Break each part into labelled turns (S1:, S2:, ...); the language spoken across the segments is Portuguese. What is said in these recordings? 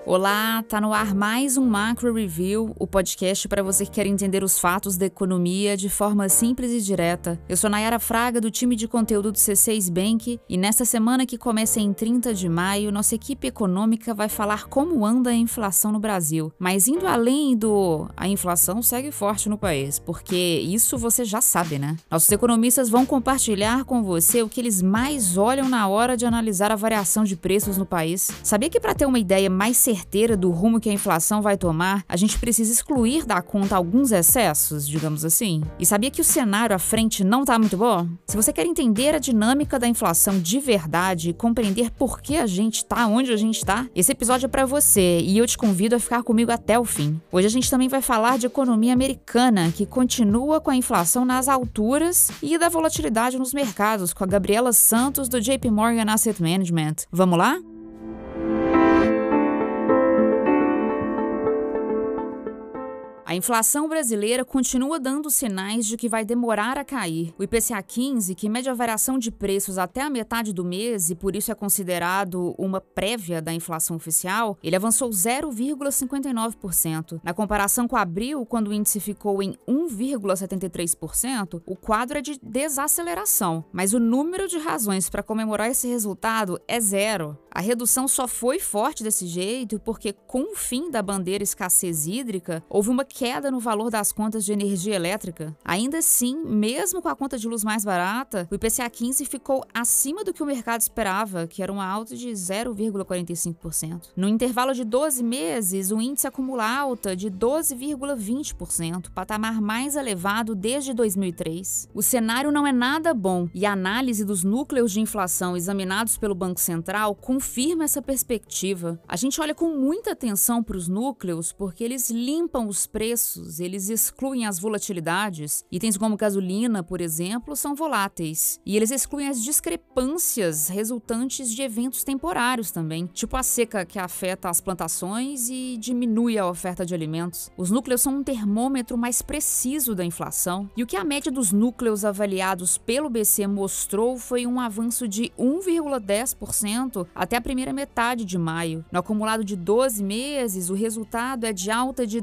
S1: Olá, tá no ar mais um Macro Review, o podcast para você que quer entender os fatos da economia de forma simples e direta. Eu sou Nayara Fraga, do time de conteúdo do C6 Bank, e nesta semana que começa em 30 de maio, nossa equipe econômica vai falar como anda a inflação no Brasil. Mas indo além a inflação segue forte no país, porque isso você já sabe, né? Nossos economistas vão compartilhar com você o que eles mais olham na hora de analisar a variação de preços no país. Sabia que para ter uma ideia mais certeira do rumo que a inflação vai tomar, a gente precisa excluir da conta alguns excessos, digamos assim? E sabia que o cenário à frente não tá muito bom? Se você quer entender a dinâmica da inflação de verdade e compreender por que a gente tá onde a gente tá, esse episódio é pra você e eu te convido a ficar comigo até o fim. Hoje a gente também vai falar de economia americana, que continua com a inflação nas alturas e da volatilidade nos mercados, com a Gabriela Santos do JP Morgan Asset Management. Vamos lá? A inflação brasileira continua dando sinais de que vai demorar a cair. O IPCA 15, que mede a variação de preços até a metade do mês e por isso é considerado uma prévia da inflação oficial, ele avançou 0,59%. Na comparação com abril, quando o índice ficou em 1,73%, o quadro é de desaceleração, mas o número de razões para comemorar esse resultado é zero. A redução só foi forte desse jeito porque, com o fim da bandeira escassez hídrica, houve uma queda no valor das contas de energia elétrica. Ainda assim, mesmo com a conta de luz mais barata, o IPCA 15 ficou acima do que o mercado esperava, que era uma alta de 0,45%. No intervalo de 12 meses, o índice acumula alta de 12,20%, patamar mais elevado desde 2003. O cenário não é nada bom e a análise dos núcleos de inflação examinados pelo Banco Central confirma essa perspectiva. A gente olha com muita atenção para os núcleos porque eles limpam os preços, eles excluem as volatilidades. Itens como gasolina, por exemplo, são voláteis. E eles excluem as discrepâncias resultantes de eventos temporários também, tipo a seca que afeta as plantações e diminui a oferta de alimentos. Os núcleos são um termômetro mais preciso da inflação. E o que a média dos núcleos avaliados pelo BC mostrou foi um avanço de 1,10% até a primeira metade de maio. No acumulado de 12 meses, o resultado é de alta de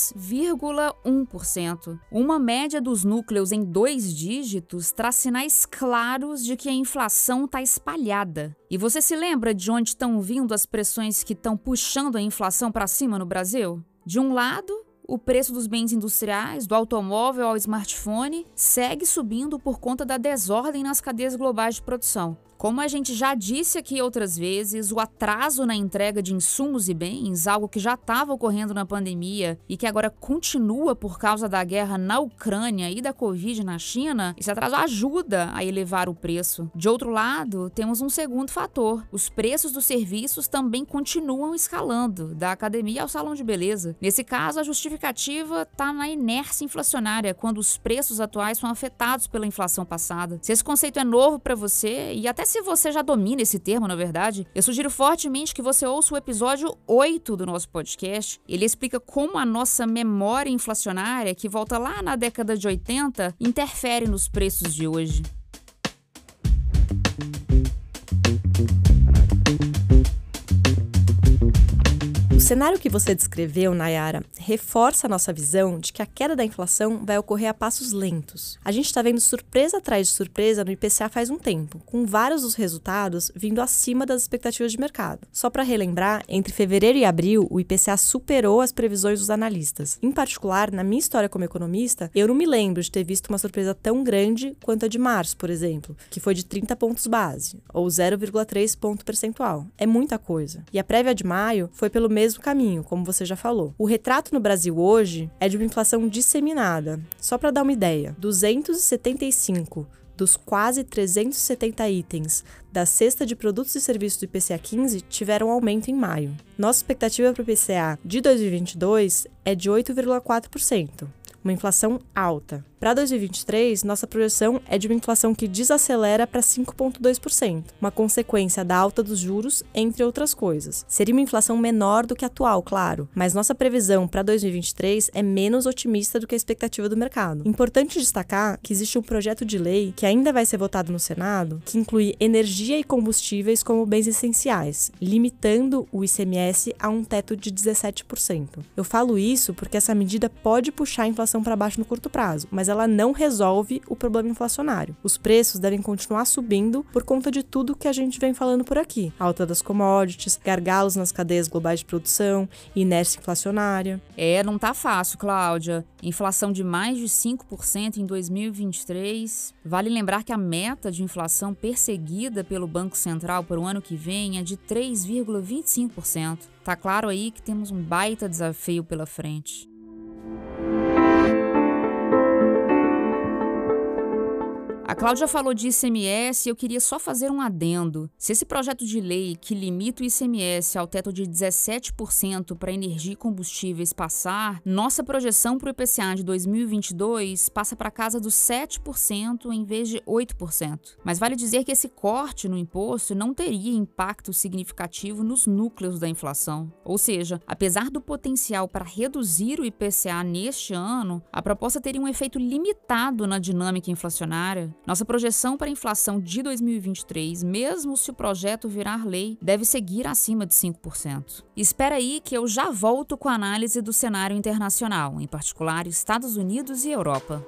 S1: 10,1%. Uma média dos núcleos em 2 dígitos traz sinais claros de que a inflação está espalhada. E você se lembra de onde estão vindo as pressões que estão puxando a inflação para cima no Brasil? De um lado, o preço dos bens industriais, do automóvel ao smartphone, segue subindo por conta da desordem nas cadeias globais de produção. Como a gente já disse aqui outras vezes, o atraso na entrega de insumos e bens, algo que já estava ocorrendo na pandemia e que agora continua por causa da guerra na Ucrânia e da Covid na China, esse atraso ajuda a elevar o preço. De outro lado, temos um segundo fator. Os preços dos serviços também continuam escalando, da academia ao salão de beleza. Nesse caso, a justificativa está na inércia inflacionária, quando os preços atuais são afetados pela inflação passada. Se esse conceito é novo para você, e até se você já domina esse termo, na verdade, eu sugiro fortemente que você ouça o episódio 8 do nosso podcast. Ele explica como a nossa memória inflacionária, que volta lá na década de 80, interfere nos preços de hoje.
S2: O cenário que você descreveu, Nayara, reforça a nossa visão de que a queda da inflação vai ocorrer a passos lentos. A gente está vendo surpresa atrás de surpresa no IPCA faz um tempo, com vários dos resultados vindo acima das expectativas de mercado. Só para relembrar, entre fevereiro e abril, o IPCA superou as previsões dos analistas. Em particular, na minha história como economista, eu não me lembro de ter visto uma surpresa tão grande quanto a de março, por exemplo, que foi de 30 pontos base, ou 0,3 ponto percentual. É muita coisa. E a prévia de maio foi pelo mesmo caminho, como você já falou. O retrato no Brasil hoje é de uma inflação disseminada. Só para dar uma ideia, 275 dos quase 370 itens da cesta de produtos e serviços do IPCA 15 tiveram aumento em maio. Nossa expectativa para o IPCA de 2022 é de 8,4%. uma inflação alta. Para 2023, nossa projeção é de uma inflação que desacelera para 5,2%, uma consequência da alta dos juros, entre outras coisas. Seria uma inflação menor do que a atual, claro, mas nossa previsão para 2023 é menos otimista do que a expectativa do mercado. Importante destacar que existe um projeto de lei que ainda vai ser votado no Senado, que inclui energia e combustíveis como bens essenciais, limitando o ICMS a um teto de 17%. Eu falo isso porque essa medida pode puxar a inflação para baixo no curto prazo, mas ela não resolve o problema inflacionário. Os preços devem continuar subindo por conta de tudo que a gente vem falando por aqui. Alta das commodities, gargalos nas cadeias globais de produção, inércia inflacionária.
S1: Não tá fácil, Cláudia. Inflação de mais de 5% em 2023. Vale lembrar que a meta de inflação perseguida pelo Banco Central para o ano que vem é de 3,25%. Tá claro aí que temos um baita desafio pela frente. A Cláudia falou de ICMS e eu queria só fazer um adendo. Se esse projeto de lei que limita o ICMS ao teto de 17% para energia e combustíveis passar, nossa projeção para o IPCA de 2022 passa para casa dos 7% em vez de 8%. Mas vale dizer que esse corte no imposto não teria impacto significativo nos núcleos da inflação. Ou seja, apesar do potencial para reduzir o IPCA neste ano, a proposta teria um efeito limitado na dinâmica inflacionária. Nossa projeção para a inflação de 2023, mesmo se o projeto virar lei, deve seguir acima de 5%. Espera aí que eu já volto com a análise do cenário internacional, em particular Estados Unidos e Europa.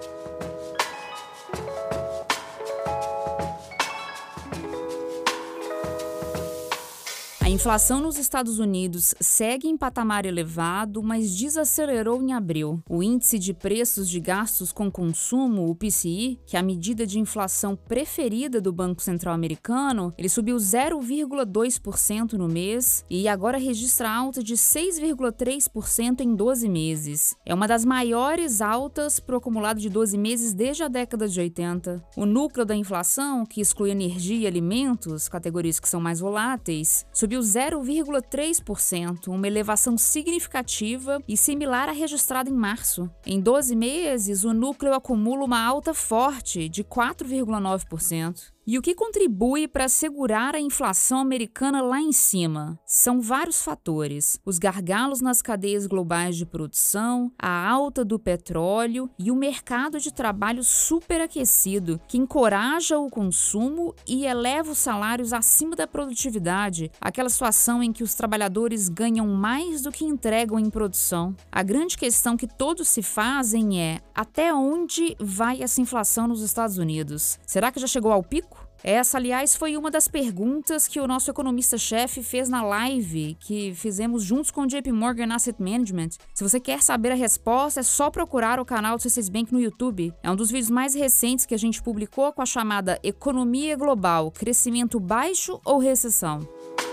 S1: A inflação nos Estados Unidos segue em patamar elevado, mas desacelerou em abril. O índice de preços de gastos com consumo, o PCI, que é a medida de inflação preferida do Banco Central americano, ele subiu 0,2% no mês e agora registra alta de 6,3% em 12 meses. É uma das maiores altas para o acumulado de 12 meses desde a década de 80. O núcleo da inflação, que exclui energia e alimentos, categorias que são mais voláteis, subiu 0,3%, uma elevação significativa e similar à registrada em março. Em 12 meses, o núcleo acumula uma alta forte de 4,9%. E o que contribui para segurar a inflação americana lá em cima? São vários fatores: os gargalos nas cadeias globais de produção, a alta do petróleo e o mercado de trabalho superaquecido, que encoraja o consumo e eleva os salários acima da produtividade, aquela situação em que os trabalhadores ganham mais do que entregam em produção. A grande questão que todos se fazem é: até onde vai essa inflação nos Estados Unidos? Será que já chegou ao pico? Essa, aliás, foi uma das perguntas que o nosso economista-chefe fez na live que fizemos juntos com o JP Morgan Asset Management. Se você quer saber a resposta, é só procurar o canal do C6 Bank no YouTube. É um dos vídeos mais recentes que a gente publicou com a chamada Economia Global, Crescimento Baixo ou Recessão?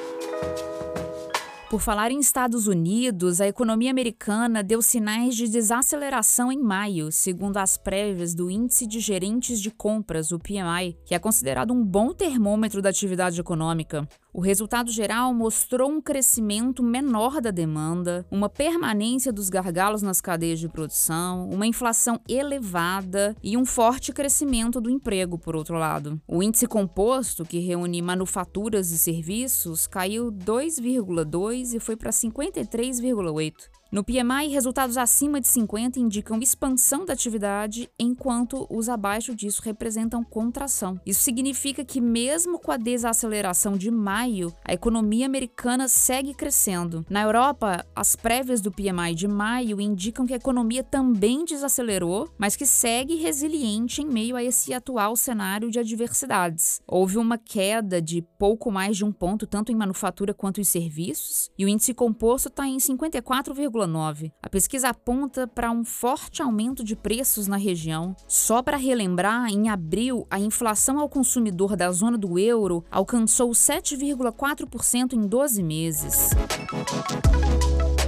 S1: Por falar em Estados Unidos, a economia americana deu sinais de desaceleração em maio, segundo as prévias do Índice de Gerentes de Compras, o PMI, que é considerado um bom termômetro da atividade econômica. O resultado geral mostrou um crescimento menor da demanda, uma permanência dos gargalos nas cadeias de produção, uma inflação elevada e um forte crescimento do emprego, por outro lado. O índice composto, que reúne manufaturas e serviços, caiu 2,2% e foi para 53,8%. No PMI, resultados acima de 50 indicam expansão da atividade, enquanto os abaixo disso representam contração. Isso significa que, mesmo com a desaceleração de maio, a economia americana segue crescendo. Na Europa, as prévias do PMI de maio indicam que a economia também desacelerou, mas que segue resiliente em meio a esse atual cenário de adversidades. Houve uma queda de pouco mais de 1 ponto, tanto em manufatura quanto em serviços, e o índice composto está em 54,9%. A pesquisa aponta para um forte aumento de preços na região. Só para relembrar, em abril, a inflação ao consumidor da zona do euro alcançou 7,4% em 12 meses.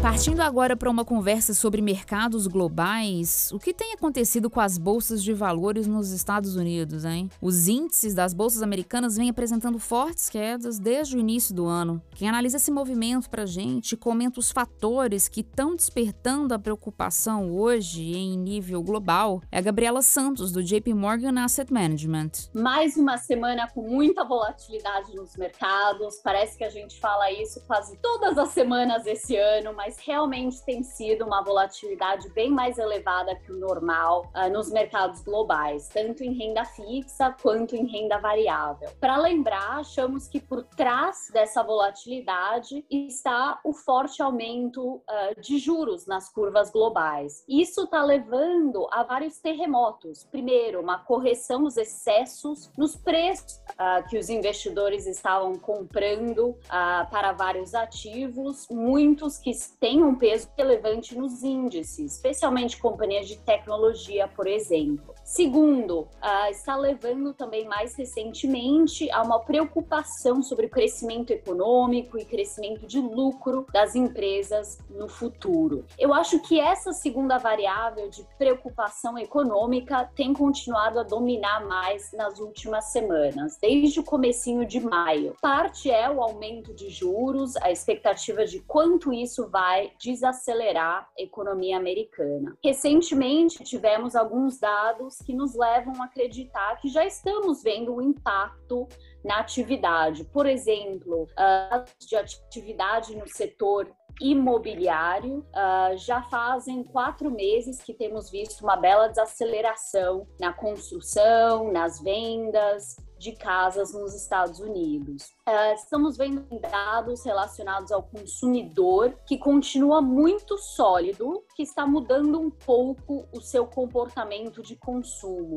S1: Partindo agora para uma conversa sobre mercados globais, o que tem acontecido com as bolsas de valores nos Estados Unidos, hein? Os índices das bolsas americanas vêm apresentando fortes quedas desde o início do ano. Quem analisa esse movimento para a gente comenta os fatores que estão despertando a preocupação hoje em nível global é a Gabriela Santos, do JP Morgan Asset Management.
S3: Mais uma semana com muita volatilidade nos mercados, parece que a gente fala isso quase todas as semanas esse ano, mas realmente tem sido uma volatilidade bem mais elevada que o normal nos mercados globais, tanto em renda fixa quanto em renda variável. Para lembrar, achamos que por trás dessa volatilidade está o forte aumento de juros nas curvas globais. Isso está levando a vários terremotos. Primeiro, uma correção dos excessos nos preços que os investidores estavam comprando para vários ativos, muitos que têm um peso relevante nos índices, especialmente companhias de tecnologia, por exemplo. Segundo, está levando também mais recentemente a uma preocupação sobre o crescimento econômico e crescimento de lucro das empresas no futuro. Eu acho que essa segunda variável de preocupação econômica tem continuado a dominar mais nas últimas semanas, desde o comecinho de maio. Parte é o aumento de juros, a expectativa de quanto isso vai desacelerar a economia americana. Recentemente, tivemos alguns dados que nos levam a acreditar que já estamos vendo o impacto na atividade. Por exemplo, de atividade no setor imobiliário, já fazem 4 meses que temos visto uma bela desaceleração na construção, nas vendas de casas nos Estados Unidos. Estamos vendo dados relacionados ao consumidor que continua muito sólido, que está mudando um pouco o seu comportamento de consumo,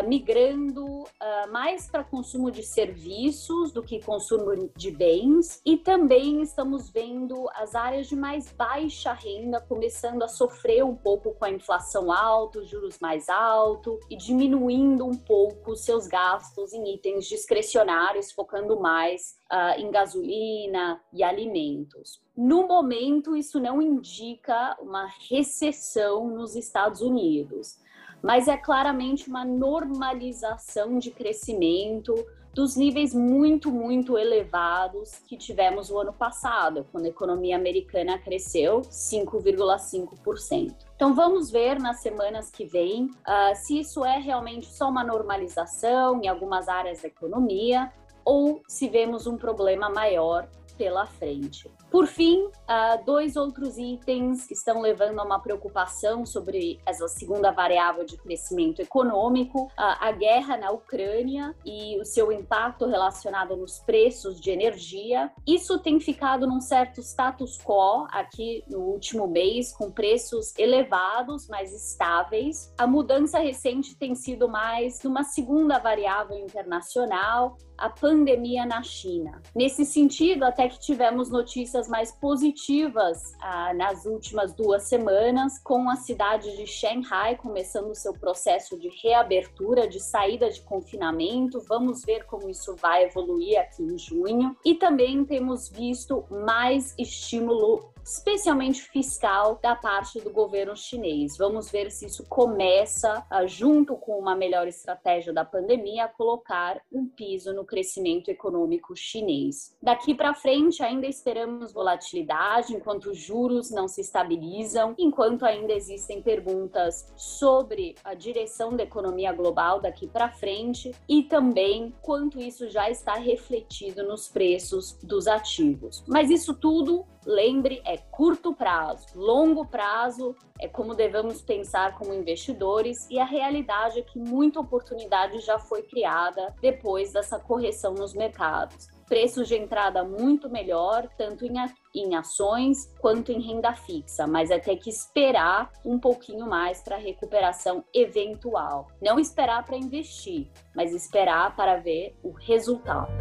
S3: migrando mais para consumo de serviços do que consumo de bens, e também estamos vendo as áreas de mais baixa renda começando a sofrer um pouco com a inflação alta, juros mais altos e diminuindo um pouco seus gastos em itens discricionários, focando mais em gasolina e alimentos. No momento, isso não indica uma recessão nos Estados Unidos, mas é claramente uma normalização de crescimento dos níveis muito elevados que tivemos o ano passado, quando a economia americana cresceu 5,5%. Então vamos ver nas semanas que vêm se isso é realmente só uma normalização em algumas áreas da economia ou se vemos um problema maior pela frente. Por fim, 2 outros itens que estão levando a uma preocupação sobre essa segunda variável de crescimento econômico, a guerra na Ucrânia e o seu impacto relacionado nos preços de energia. Isso tem ficado num certo status quo aqui no último mês, com preços elevados, mas estáveis. A mudança recente tem sido mais numa segunda variável internacional, a pandemia na China. Nesse sentido, até que tivemos notícias mais positivas nas últimas 2 semanas, com a cidade de Shanghai começando o seu processo de reabertura, de saída de confinamento. Vamos ver como isso vai evoluir aqui em junho. E também temos visto mais estímulo, especialmente fiscal, da parte do governo chinês. Vamos ver se isso começa, junto com uma melhor estratégia da pandemia, a colocar um piso no crescimento econômico chinês. Daqui para frente, ainda esperamos volatilidade, enquanto os juros não se estabilizam, enquanto ainda existem perguntas sobre a direção da economia global daqui para frente e também quanto isso já está refletido nos preços dos ativos. Mas isso tudo, lembre, é curto prazo. Longo prazo é como devemos pensar como investidores, e a realidade é que muita oportunidade já foi criada depois dessa correção nos mercados. Preços de entrada muito melhor, tanto em ações quanto em renda fixa, mas é ter que esperar um pouquinho mais para a recuperação eventual. Não esperar para investir, mas esperar para ver o resultado.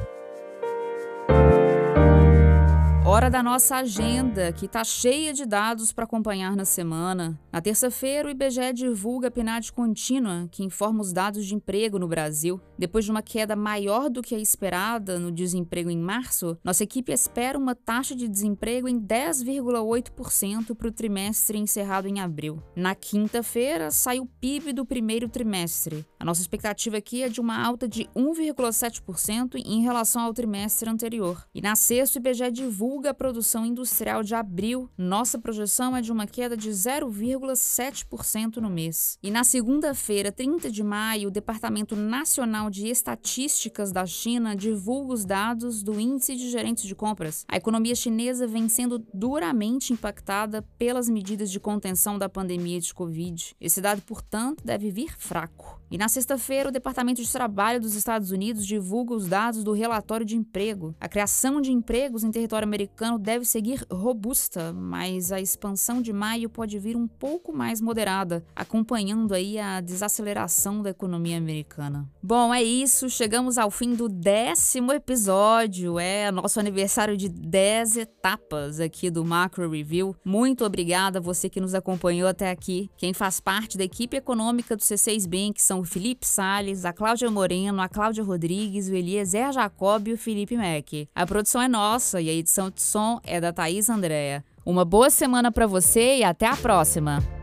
S1: Hora da nossa agenda, que está cheia de dados para acompanhar na semana. Na terça-feira, o IBGE divulga a PNAD contínua, que informa os dados de emprego no Brasil. Depois de uma queda maior do que a esperada no desemprego em março, nossa equipe espera uma taxa de desemprego em 10,8% para o trimestre encerrado em abril. Na quinta-feira, sai o PIB do primeiro trimestre. A nossa expectativa aqui é de uma alta de 1,7% em relação ao trimestre anterior. E na sexta, o IBGE divulga a produção industrial de abril. Nossa projeção é de uma queda de 0,7% no mês. E na segunda-feira, 30 de maio, o Departamento Nacional de Estatísticas da China divulga os dados do Índice de Gerentes de Compras. A economia chinesa vem sendo duramente impactada pelas medidas de contenção da pandemia de Covid. Esse dado, portanto, deve vir fraco. E na sexta-feira, o Departamento de Trabalho dos Estados Unidos divulga os dados do relatório de emprego. A criação de empregos em território americano deve seguir robusta, mas a expansão de maio pode vir um pouco mais moderada, acompanhando aí a desaceleração da economia americana. Bom, é isso. Chegamos ao fim do 10º episódio. É nosso aniversário de 10 etapas aqui do Macro Review. Muito obrigada a você que nos acompanhou até aqui. Quem faz parte da equipe econômica do C6 Bank são o Felipe Salles, a Cláudia Moreno, a Cláudia Rodrigues, o Eliezer Jacob e o Felipe Mack. A produção é nossa e a edição de som é da Thaís Andréa. Uma boa semana para você e até a próxima!